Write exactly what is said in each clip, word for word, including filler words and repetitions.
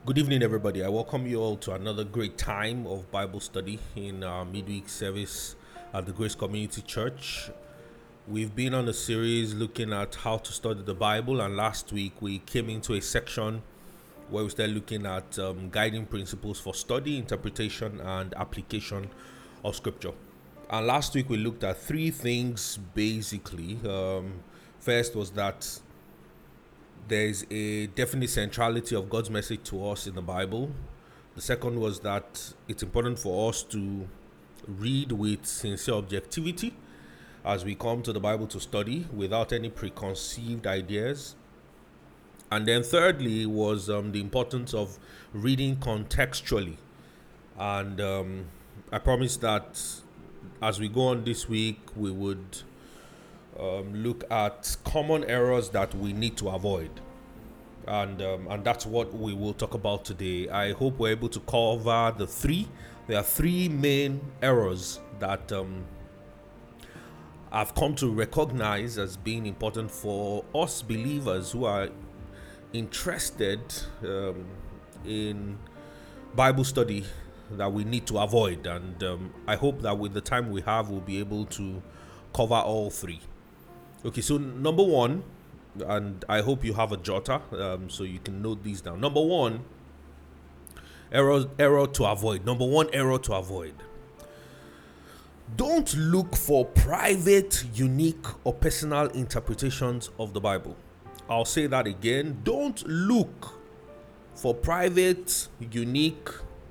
Good evening, everybody. I welcome you all to another great time of Bible study in our midweek service at the Grace Community Church. We've been on a series looking at how to study the Bible, and last week we came into a section where we started looking at um, guiding principles for study, interpretation, and application of Scripture. And last week we looked at three things basically. Um, first was that there's a definite centrality of God's message to us in the Bible. The second was that it's important for us to read with sincere objectivity as we come to the Bible to study without any preconceived ideas. And then thirdly was um, the importance of reading contextually. And um, I promise that as we go on this week, we would Um, look at common errors that we need to avoid, and um, and that's what we will talk about today. I hope we're able to cover the three. There are three main errors that um, I've come to recognize as being important for us believers who are interested um, in Bible study that we need to avoid, and um, I hope that with the time we have, we'll be able to cover all three. Okay, so number one, and I hope you have a jotter um, so you can note these down. Number one, error, error to avoid. Number one, error to avoid. Don't look for private, unique, or personal interpretations of the Bible. I'll say that again. Don't look for private, unique,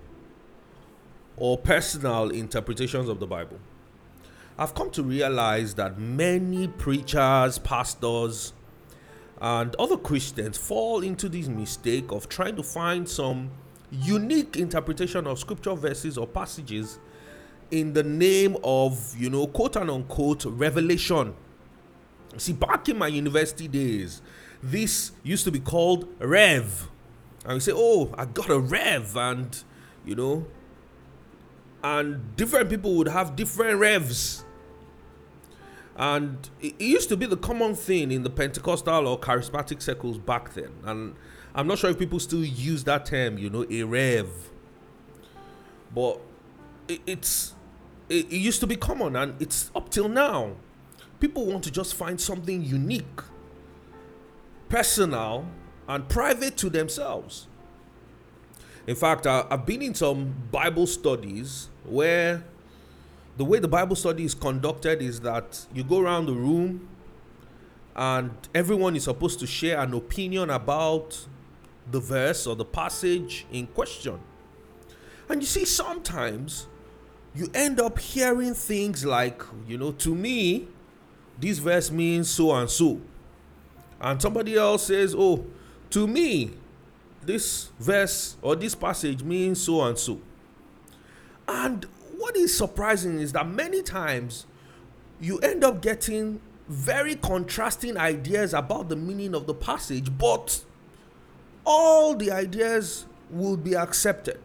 or personal interpretations of the Bible. I've come to realize that many preachers, pastors, and other Christians fall into this mistake of trying to find some unique interpretation of scripture verses or passages in the name of, you know, quote and unquote, revelation. See, back in my university days, this used to be called Rev. And we say, oh, I got a Rev, and, you know, and different people would have different revs. And it used to be the common thing in the Pentecostal or charismatic circles back then. And I'm not sure if people still use that term, you know, a rev. But it's it used to be common, and it's up till now. People want to just find something unique, personal, and private to themselves. In fact, I've been in some Bible studies where the way the Bible study is conducted is that you go around the room and everyone is supposed to share an opinion about the verse or the passage in question. And you see, sometimes you end up hearing things like, you know, to me, this verse means so and so. And somebody else says, oh, to me, this verse or this passage means so and so. And what is surprising is that many times you end up getting very contrasting ideas about the meaning of the passage, but all the ideas will be accepted.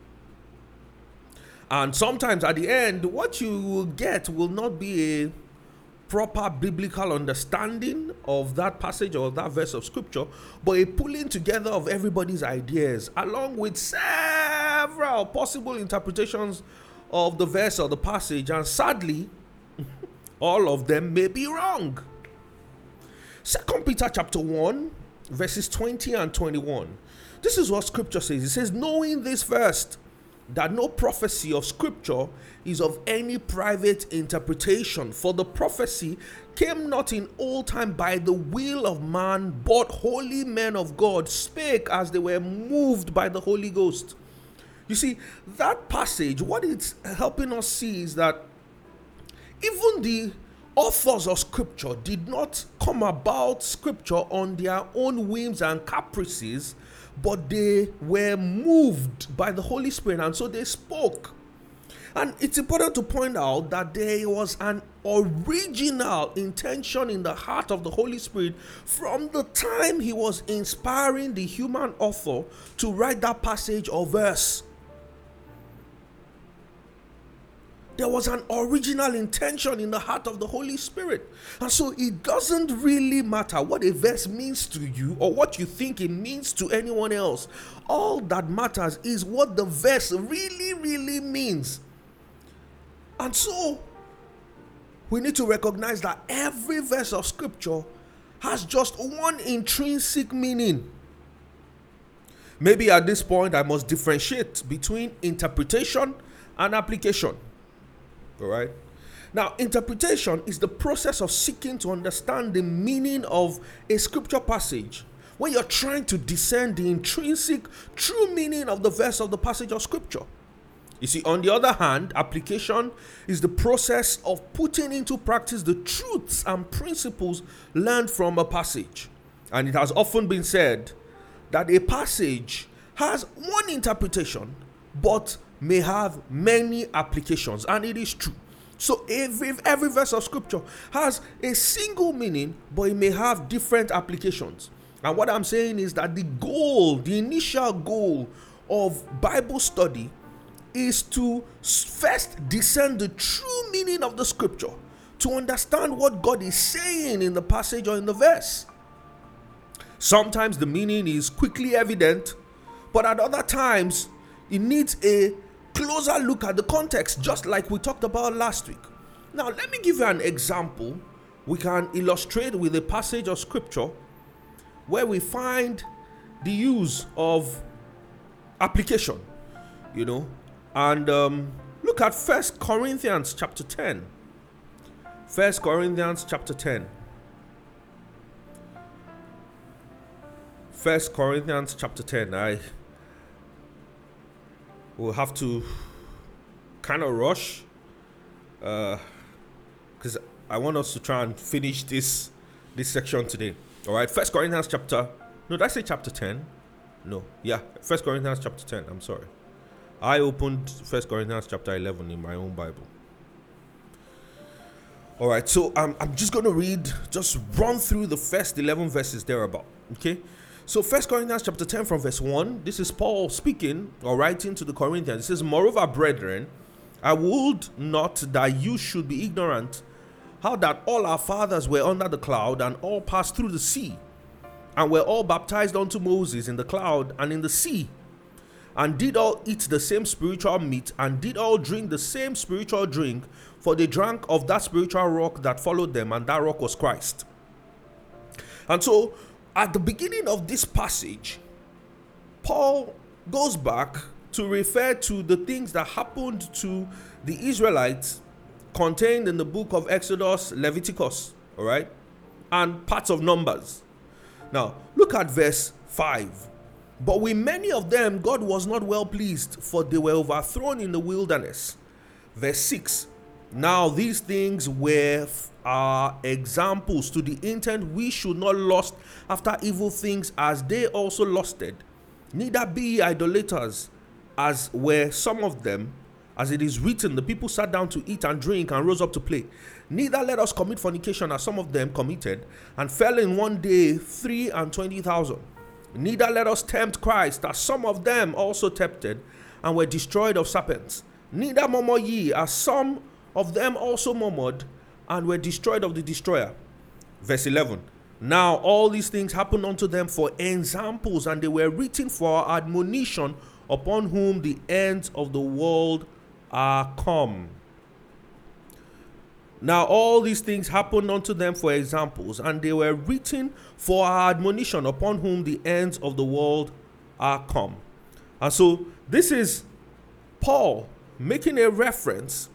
And sometimes at the end, what you will get will not be a proper biblical understanding of that passage or that verse of scripture, but a pulling together of everybody's ideas along with several possible interpretations of the verse or the passage, and sadly, all of them may be wrong. Second Peter chapter one, verses twenty and twenty-one. This is what scripture says. It says, knowing this first, that no prophecy of scripture is of any private interpretation, for the prophecy came not in old time by the will of man, but holy men of God spake as they were moved by the Holy Ghost. You see, that passage, what it's helping us see is that even the authors of scripture did not come about scripture on their own whims and caprices, but they were moved by the Holy Spirit, and so they spoke. And it's important to point out that there was an original intention in the heart of the Holy Spirit from the time he was inspiring the human author to write that passage or verse. There was an original intention in the heart of the Holy Spirit. And so it doesn't really matter what a verse means to you or what you think it means to anyone else. All that matters is what the verse really, really means. And so we need to recognize that every verse of Scripture has just one intrinsic meaning. Maybe at this point I must differentiate between interpretation and application. All right. Now, interpretation is the process of seeking to understand the meaning of a scripture passage when you're trying to discern the intrinsic, true meaning of the verse of the passage of scripture. You see, on the other hand, application is the process of putting into practice the truths and principles learned from a passage. And it has often been said that a passage has one interpretation, but may have many applications, and it is true. So every every verse of scripture has a single meaning, but it may have different applications. And what I'm saying is that the goal, the initial goal of Bible study is to first discern the true meaning of the scripture, to understand what God is saying in the passage or in the verse. Sometimes the meaning is quickly evident, but at other times it needs a closer look at the context, just like we talked about last week. Now, let me give you an example we can illustrate with a passage of scripture where we find the use of application, you know, and um, look at First Corinthians chapter ten. First Corinthians chapter ten. First Corinthians chapter ten. I will have to kind of rush because uh, I want us to try and finish this this section today. All right, First Corinthians chapter. No, did I say chapter ten? No, yeah, First Corinthians chapter ten. I'm sorry. I opened First Corinthians chapter eleven in my own Bible. All right, so I'm I'm just going to read, just run through the first eleven verses thereabout. Okay. So First Corinthians chapter ten from verse one, this is Paul speaking or writing to the Corinthians. It says, "Moreover, brethren, I would not that you should be ignorant how that all our fathers were under the cloud and all passed through the sea, and were all baptized unto Moses in the cloud and in the sea, and did all eat the same spiritual meat, and did all drink the same spiritual drink, for they drank of that spiritual rock that followed them, and that rock was Christ." And so at the beginning of this passage, Paul goes back to refer to the things that happened to the Israelites contained in the book of Exodus, Leviticus, all right, and parts of Numbers. Now, look at verse five. "But with many of them God was not well pleased, for they were overthrown in the wilderness." Verse six. "Now these things were are examples, to the intent we should not lust after evil things as they also lusted. Neither be ye idolaters, as were some of them. As it is written, the people sat down to eat and drink and rose up to play. Neither let us commit fornication, as some of them committed, and fell in one day three and twenty thousand. Neither let us tempt Christ, as some of them also tempted, and were destroyed of serpents. Neither murmur ye, as some of them also murmured, and were destroyed of the destroyer." Verse eleven. "Now all these things happened unto them for examples, and they were written for our admonition, upon whom the ends of the world are come." Now all these things happened unto them for examples, and they were written for our admonition, upon whom the ends of the world are come. And so this is Paul making a reference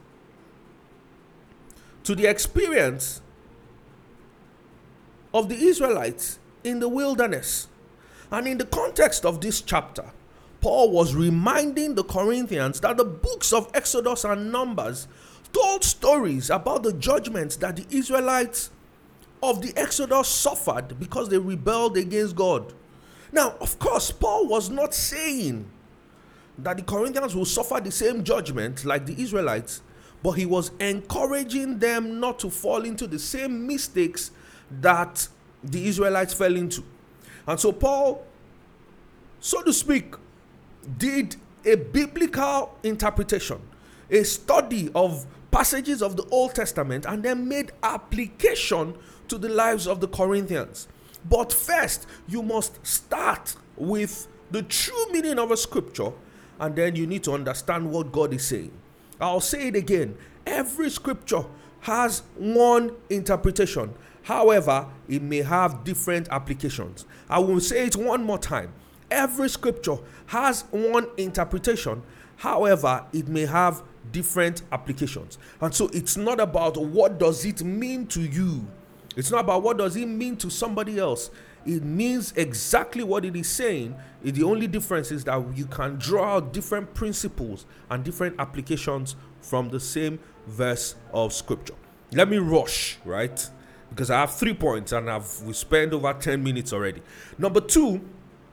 to the experience of the Israelites in the wilderness. And in the context of this chapter, Paul was reminding the Corinthians that the books of Exodus and Numbers told stories about the judgments that the Israelites of the Exodus suffered because they rebelled against God. Now, of course, Paul was not saying that the Corinthians will suffer the same judgment like the Israelites, but he was encouraging them not to fall into the same mistakes that the Israelites fell into. And so Paul, so to speak, did a biblical interpretation. a study of passages of the Old Testament and then made application to the lives of the Corinthians. But first, you must start with the true meaning of a scripture, and then you need to understand what God is saying. I'll say it again. Every scripture has one interpretation. However, it may have different applications. I will say it one more time. Every scripture has one interpretation. However, it may have different applications. And so it's not about what does it mean to you. It's not about what does it mean to somebody else. It means exactly what it is saying. It, the only difference is that you can draw out different principles and different applications from the same verse of scripture. Let me rush, right? Because I have three points and I've we spent over ten minutes already. Number two,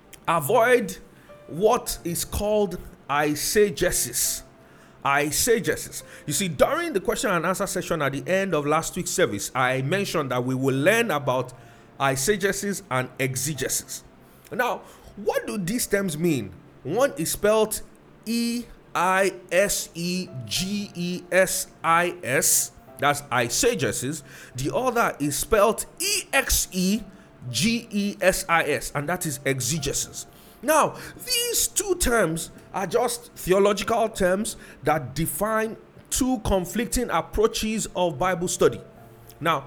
avoid what is called eisegesis. Eisegesis. You see, during the question and answer session at the end of last week's service, I mentioned that we will learn about eisegesis and exegesis. Now, what do these terms mean? One is spelled E I S E G E S I S. That's eisegesis. The other is spelled E X E G E S I S, and that is exegesis. Now, these two terms are just theological terms that define two conflicting approaches of Bible study. Now,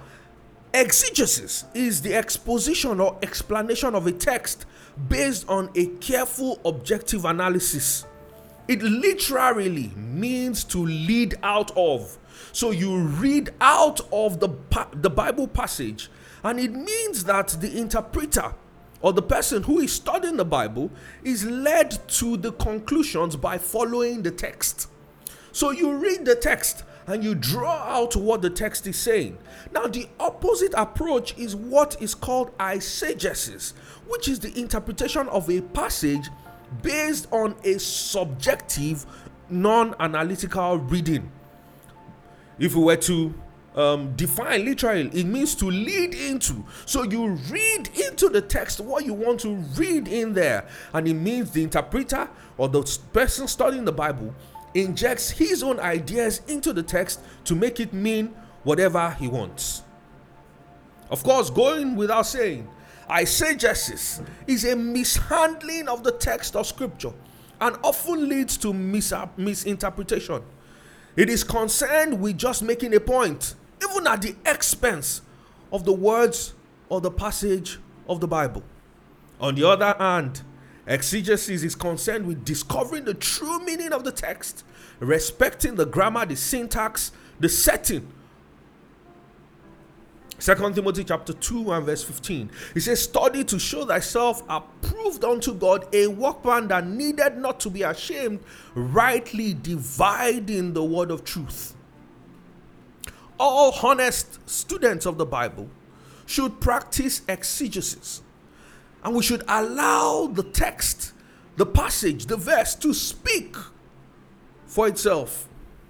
exegesis is the exposition or explanation of a text based on a careful objective analysis. It literally means to lead out of. So you read out of the, the Bible passage, and it means that the interpreter or the person who is studying the Bible is led to the conclusions by following the text. So you read the text and you draw out what the text is saying. Now, the opposite approach is what is called eisegesis, which is the interpretation of a passage based on a subjective, non-analytical reading. If we were to um, define literally, it means to lead into. So you read into the text what you want to read in there, and it means the interpreter or the person studying the Bible injects his own ideas into the text to make it mean whatever he wants. Of course, going without saying, eisegesis is a mishandling of the text of scripture and often leads to mis- misinterpretation. It is concerned with just making a point, even at the expense of the words or the passage of the Bible. On the other hand, exegesis is concerned with discovering the true meaning of the text, respecting the grammar, the syntax, the setting. Second Timothy chapter two and verse fifteen. It says, study to show thyself approved unto God, a workman that needed not to be ashamed, rightly dividing the word of truth. All honest students of the Bible should practice exegesis. And we should allow the text, the passage, the verse to speak for itself.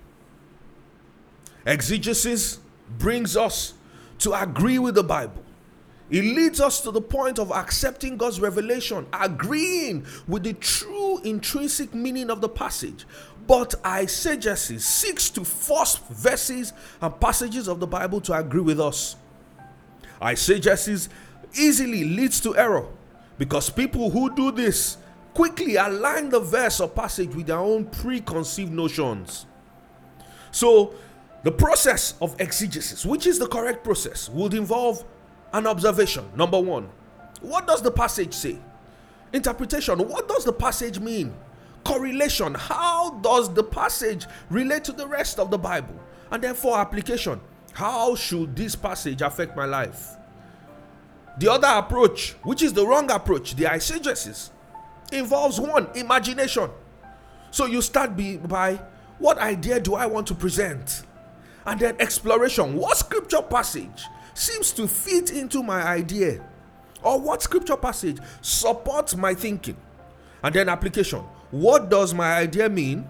Exegesis brings us to agree with the Bible. It leads us to the point of accepting God's revelation, agreeing with the true intrinsic meaning of the passage. But eisegesis seeks to force verses and passages of the Bible to agree with us. Eisegesis easily leads to error because people who do this quickly align the verse or passage with their own preconceived notions. So, the process of exegesis, which is the correct process, would involve an observation. Number one, what does the passage say? Interpretation, what does the passage mean? Correlation, how does the passage relate to the rest of the Bible? And therefore, application, how should this passage affect my life? The other approach, which is the wrong approach, the eisegesis, involves one, imagination. So you start by, what idea do I want to present? And then exploration. What scripture passage seems to fit into my idea? Or what scripture passage supports my thinking? And then application. What does my idea mean?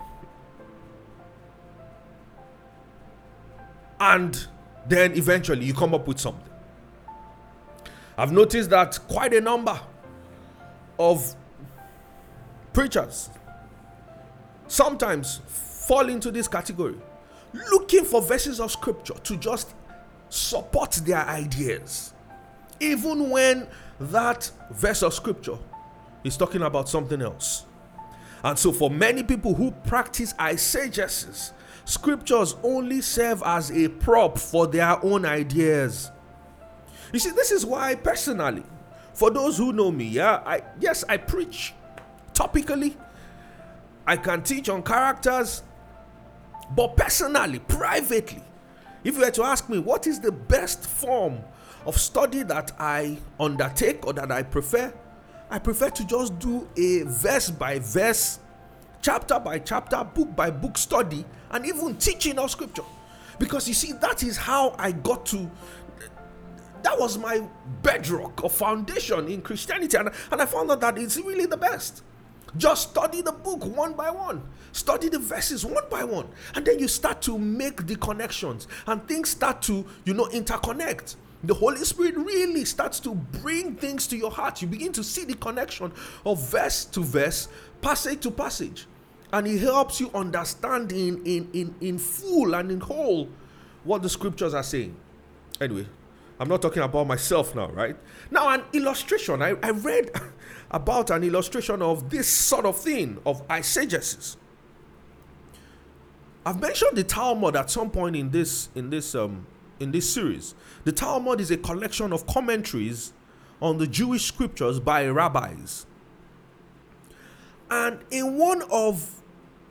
And then eventually you come up with something. I've noticed that quite a number of preachers sometimes fall into this category, looking for verses of scripture to just support their ideas, even when that verse of scripture is talking about something else. And so for many people who practice eisegesis, scriptures only serve as a prop for their own ideas. You see, this is why personally, for those who know me, yeah, I yes, I preach topically. I can teach on characters, but personally, privately, if you were to ask me what is the best form of study that I undertake or that I prefer, I prefer to just do a verse by verse, chapter by chapter, book by book study, and even teaching of scripture. Because you see, that is how I got to, that was my bedrock or foundation in Christianity. And, and I found out that it's really the best. Just study the book one by one. Study the verses one by one. And then you start to make the connections. And things start to, you know, interconnect. The Holy Spirit really starts to bring things to your heart. You begin to see the connection of verse to verse, passage to passage. And it helps you understand in, in, in, in full and in whole what the scriptures are saying. Anyway, I'm not talking about myself now, right? Now, an illustration. I, I read about an illustration of this sort of thing, of eisegesis. I've mentioned the Talmud at some point in this in this um in this series. The Talmud is a collection of commentaries on the Jewish scriptures by rabbis. And in one of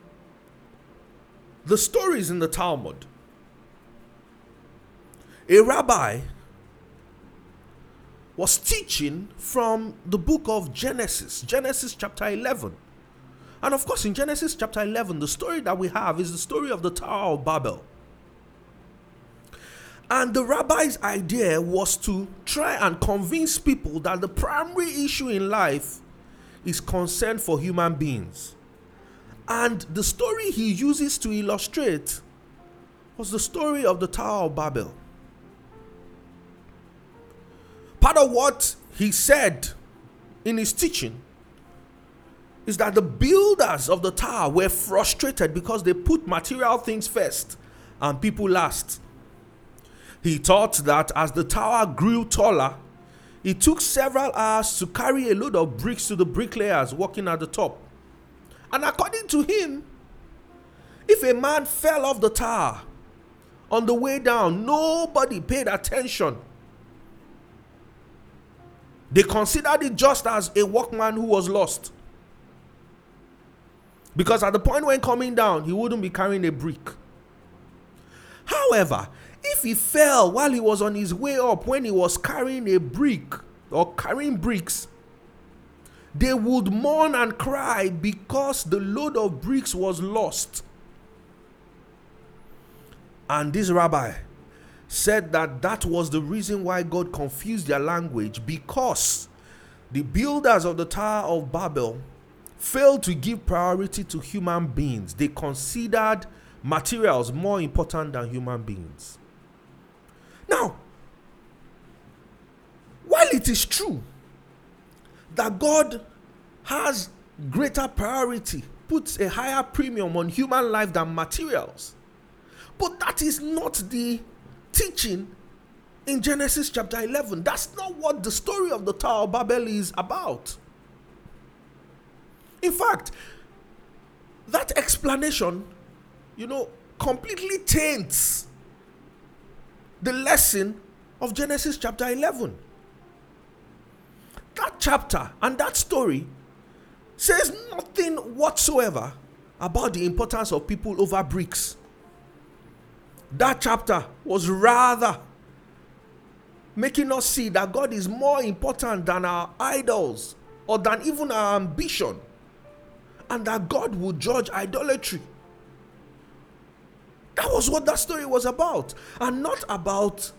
the stories in the Talmud, a rabbi was teaching from the book of Genesis, Genesis chapter eleven. And of course, in Genesis chapter eleven, the story that we have is the story of the Tower of Babel. And the rabbi's idea was to try and convince people that the primary issue in life is concern for human beings. And the story he uses to illustrate was the story of the Tower of Babel. Part of what he said in his teaching is that the builders of the tower were frustrated because they put material things first and people last. He taught that as the tower grew taller, it took several hours to carry a load of bricks to the bricklayers working at the top. And according to him, if a man fell off the tower on the way down, nobody paid attention. They considered it just as a workman who was lost. Because at the point when coming down, he wouldn't be carrying a brick. However, if he fell while he was on his way up, when he was carrying a brick or carrying bricks, they would mourn and cry because the load of bricks was lost. And this rabbi said that that was the reason why God confused their language, because the builders of the Tower of Babel failed to give priority to human beings. They considered materials more important than human beings. Now, while it is true that God has greater priority, puts a higher premium on human life than materials, but that is not the teaching in Genesis chapter eleven. That's not what the story of the Tower of Babel is about. In fact, that explanation, you know, completely taints the lesson of Genesis chapter eleven. That chapter and that story says nothing whatsoever about the importance of people over bricks. That chapter was rather making us see that God is more important than our idols or than even our ambition, and that God would judge idolatry. That was what that story was about, and not about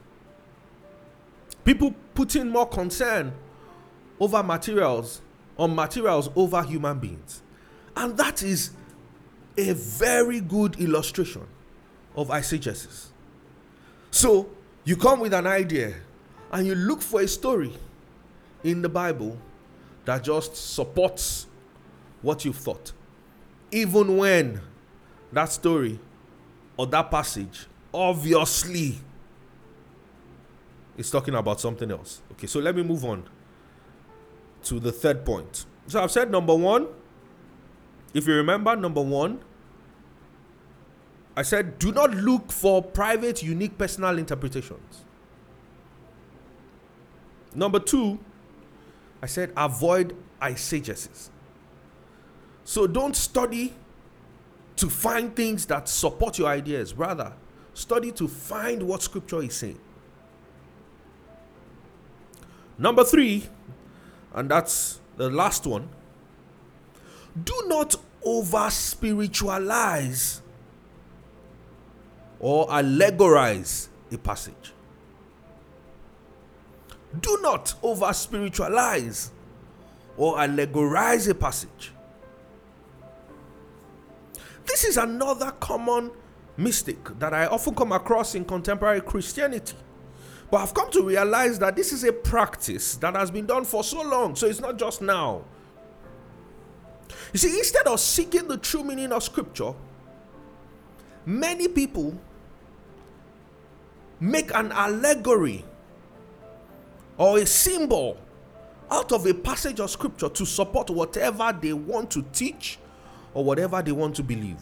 people putting more concern over materials, on materials over human beings. And that is a very good illustration of eisegesis. So you come with an idea and you look for a story in the Bible that just supports what you've thought, even when that story or that passage, obviously, is talking about something else. Okay, so let me move on to the third point. So I've said number one, if you remember, number one, I said do not look for private, unique, personal interpretations. Number two, I said avoid eisegesis. So don't study to find things that support your ideas. Rather, study to find what scripture is saying. Number three, and that's the last one, do not over spiritualize or allegorize a passage. Do not over spiritualize or allegorize a passage. This is another common mistake that I often come across in contemporary Christianity. But I've come to realize that this is a practice that has been done for so long, so it's not just now. You see, instead of seeking the true meaning of scripture, many people make an allegory or a symbol out of a passage of scripture to support whatever they want to teach or whatever they want to believe.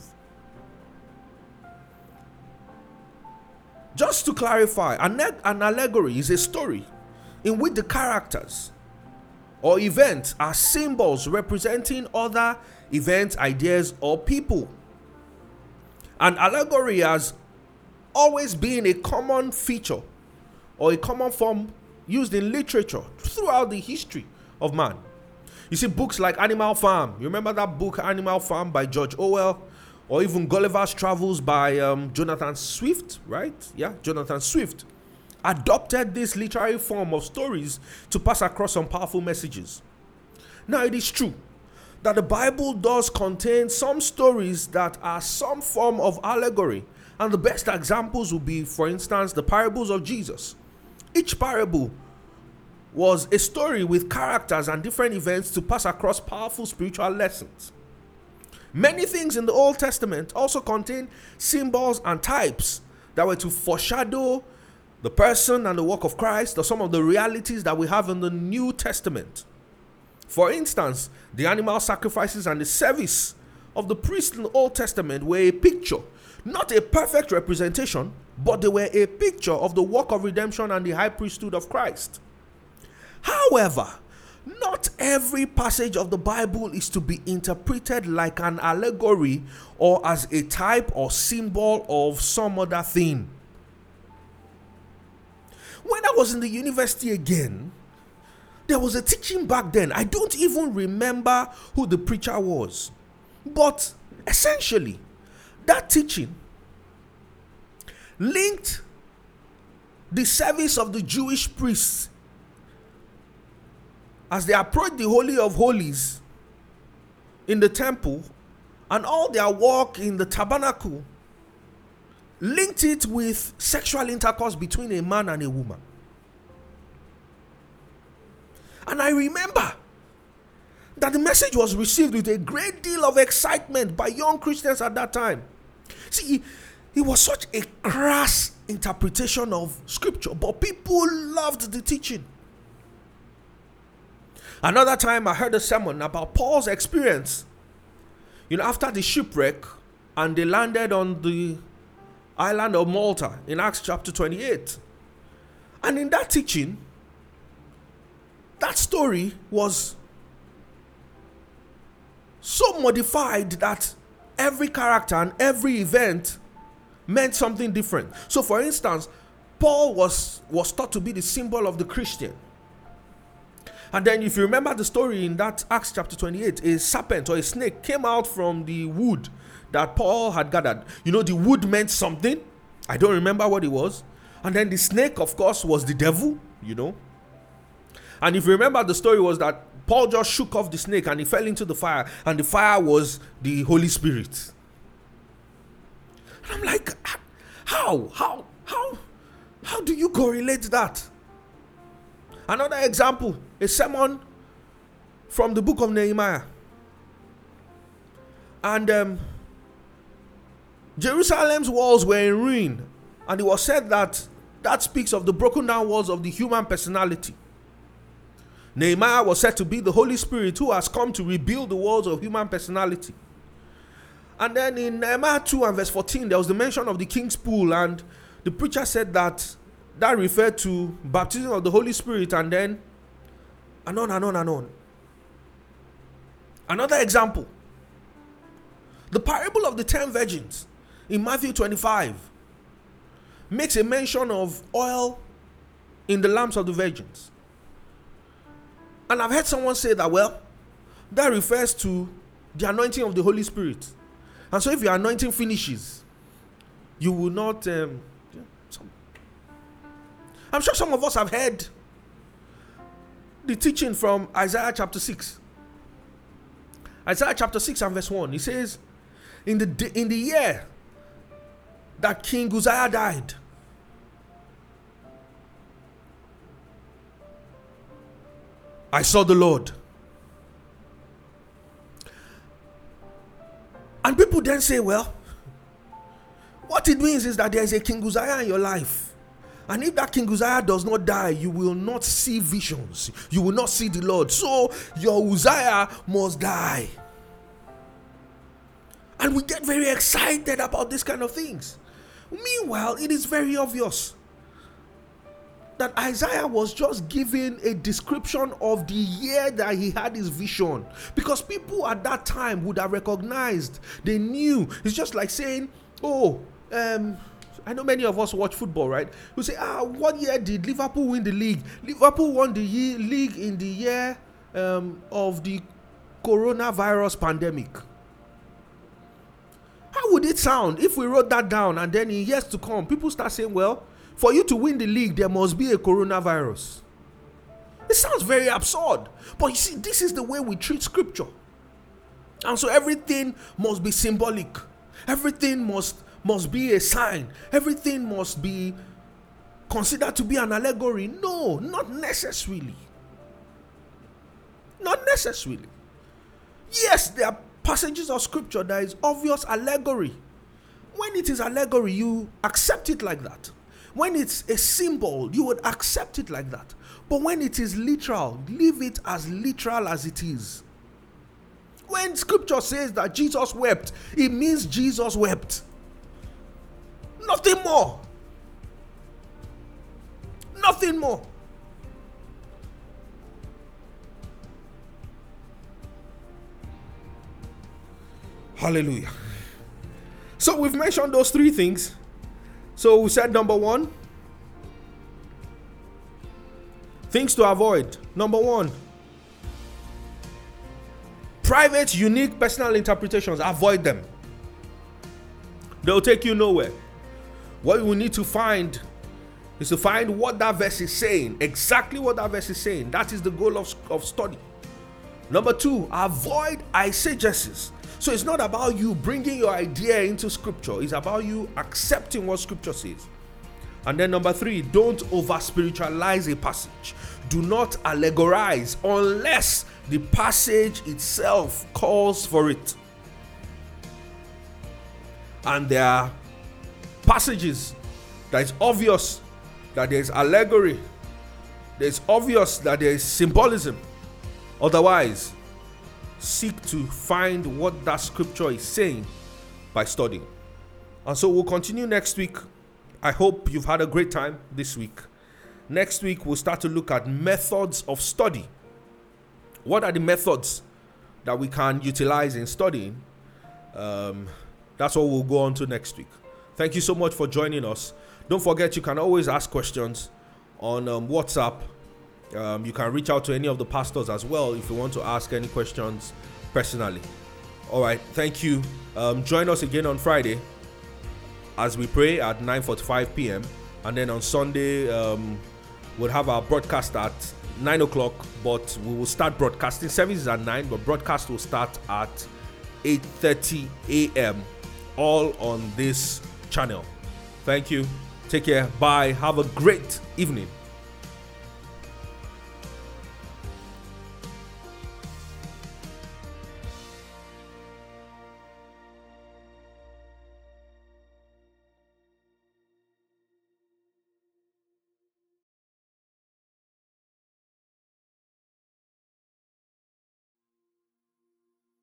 Just to clarify, an, an allegory is a story in which the characters or events are symbols representing other events, ideas, or people. An allegory has always been a common feature or a common form used in literature throughout the history of man. You see, books like Animal Farm. You remember that book, Animal Farm, by George Orwell? Or even Gulliver's Travels by um, Jonathan Swift, right? Yeah, Jonathan Swift adopted this literary form of stories to pass across some powerful messages. Now, it is true that the Bible does contain some stories that are some form of allegory. And the best examples would be, for instance, the parables of Jesus. Each parable was a story with characters and different events to pass across powerful spiritual lessons. Many things in the Old Testament also contain symbols and types that were to foreshadow the person and the work of Christ, or some of the realities that we have in the New Testament. For instance, the animal sacrifices and the service of the priest in the Old Testament were a picture, not a perfect representation, but they were a picture of the work of redemption and the high priesthood of Christ. However, not every passage of the Bible is to be interpreted like an allegory or as a type or symbol of some other thing. When I was in the university again, there was a teaching back then. I don't even remember who the preacher was. But essentially, that teaching linked the service of the Jewish priests as they approached the Holy of Holies in the temple and all their work in the tabernacle, linked it with sexual intercourse between a man and a woman. And I remember that the message was received with a great deal of excitement by young Christians at that time. See, it was such a crass interpretation of scripture, but people loved the teaching. Another time I heard a sermon about Paul's experience, you know, after the shipwreck and they landed on the island of Malta in Acts chapter twenty-eight. And in that teaching, that story was so modified that every character and every event meant something different. So for instance, Paul was, was thought to be the symbol of the Christian. And then if you remember the story in that Acts chapter twenty-eight, a serpent or a snake came out from the wood that Paul had gathered. You know, the wood meant something. I don't remember what it was. And then the snake, of course, was the devil, you know. And if you remember, the story was that Paul just shook off the snake and he fell into the fire. And the fire was the Holy Spirit. And I'm like, how? How? How? How do you correlate that? Another example, a sermon from the book of Nehemiah. And um, Jerusalem's walls were in ruin, and it was said that that speaks of the broken down walls of the human personality. Nehemiah was said to be the Holy Spirit who has come to rebuild the walls of human personality. And then in Nehemiah two and verse fourteen, there was the mention of the king's pool, and the preacher said that that referred to baptism of the Holy Spirit, and then and on and on and on. Another example, the parable of the ten virgins in Matthew twenty-five makes a mention of oil in the lamps of the virgins. And I've heard someone say that, well, that refers to the anointing of the Holy Spirit. And so if your anointing finishes, you will not... Um, yeah, some, I'm sure some of us have heard the teaching from Isaiah chapter six. Isaiah chapter six and verse one. It says, in the, in the year that King Uzziah died, I saw the Lord. And people then say, well, what it means is that there is a King Uzziah in your life. And if that King Uzziah does not die, you will not see visions. You will not see the Lord. So your Uzziah must die. And we get very excited about this kind of things. Meanwhile, it is very obvious that Isaiah was just giving a description of the year that he had his vision, because people at that time would have recognized, they knew. It's just like saying, oh, um, I know many of us watch football, right? We say, ah, what year did Liverpool win the league? Liverpool won the year, league in the year um, of the coronavirus pandemic. How would it sound if we wrote that down and then in years to come, people start saying, well, for you to win the league, there must be a coronavirus. It sounds very absurd. But you see, this is the way we treat scripture. And so everything must be symbolic. Everything must, must be a sign. Everything must be considered to be an allegory. No, not necessarily. Not necessarily. Yes, there are passages of scripture that is obvious allegory. When it is allegory, you accept it like that. When it's a symbol, you would accept it like that. But when it is literal, leave it as literal as it is. When scripture says that Jesus wept, it means Jesus wept. Nothing more. Nothing more. Hallelujah. So we've mentioned those three things. So we said number one, things to avoid. Number one, private, unique, personal interpretations. Avoid them. They'll take you nowhere. What we need to find is to find what that verse is saying. Exactly what that verse is saying. That is the goal of, of study. Number two, avoid eisegesis. So it's not about you bringing your idea into scripture. It's about you accepting what scripture says. And then number three, don't over spiritualize a passage. Do not allegorize unless the passage itself calls for it. And there are passages that it's obvious that there is allegory. It's obvious that there is symbolism. Otherwise, seek to find what that scripture is saying by studying. And so we'll continue next week. I hope you've had a great time this week. Next week, we'll start to look at methods of study. What are the methods that we can utilize in studying? Um, that's what we'll go on to next week. Thank you so much for joining us. Don't forget, you can always ask questions on um, WhatsApp. Um, you can reach out to any of the pastors as well if you want to ask any questions personally. All right, thank you. Um, join us again on Friday as we pray at nine forty-five p.m. And then on Sunday, um, we'll have our broadcast at nine o'clock, but we will start broadcasting. Services at nine, but broadcast will start at eight thirty a.m. all on this channel. Thank you. Take care. Bye. Have a great evening.